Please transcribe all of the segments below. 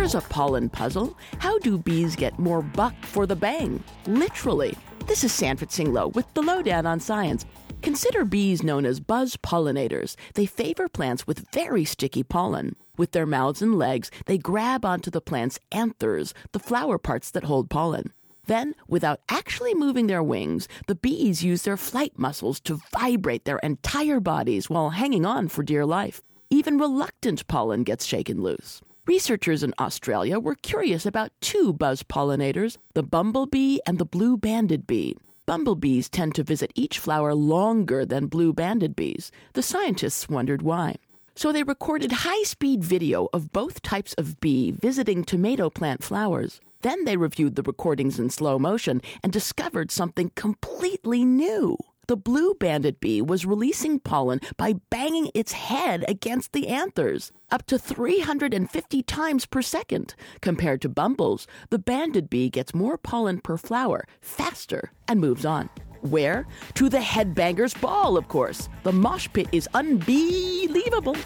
Here's a pollen puzzle. How do bees get more buck for the bang? Literally. This is Sanford Singh Low with the Lowdown on Science. Consider bees known as buzz pollinators. They favor plants with very sticky pollen. With their mouths and legs, they grab onto the plant's anthers, the flower parts that hold pollen. Then, without actually moving their wings, the bees use their flight muscles to vibrate their entire bodies while hanging on for dear life. Even reluctant pollen gets shaken loose. Researchers in Australia were curious about two buzz pollinators, the bumblebee and the blue-banded bee. Bumblebees tend to visit each flower longer than blue-banded bees. The scientists wondered why. So they recorded high-speed video of both types of bee visiting tomato plant flowers. Then they reviewed the recordings in slow motion and discovered something completely new. The blue-banded bee was releasing pollen by banging its head against the anthers, up to 350 times per second. Compared to bumbles, the banded bee gets more pollen per flower, faster, and moves on. Where? To the headbanger's ball, of course. The mosh pit is unbelievable.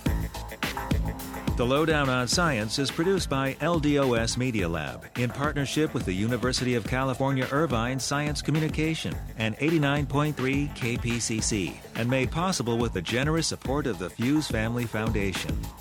The Lowdown on Science is produced by LDOS Media Lab in partnership with the University of California Irvine Science Communication and 89.3 KPCC, and made possible with the generous support of the Fuse Family Foundation.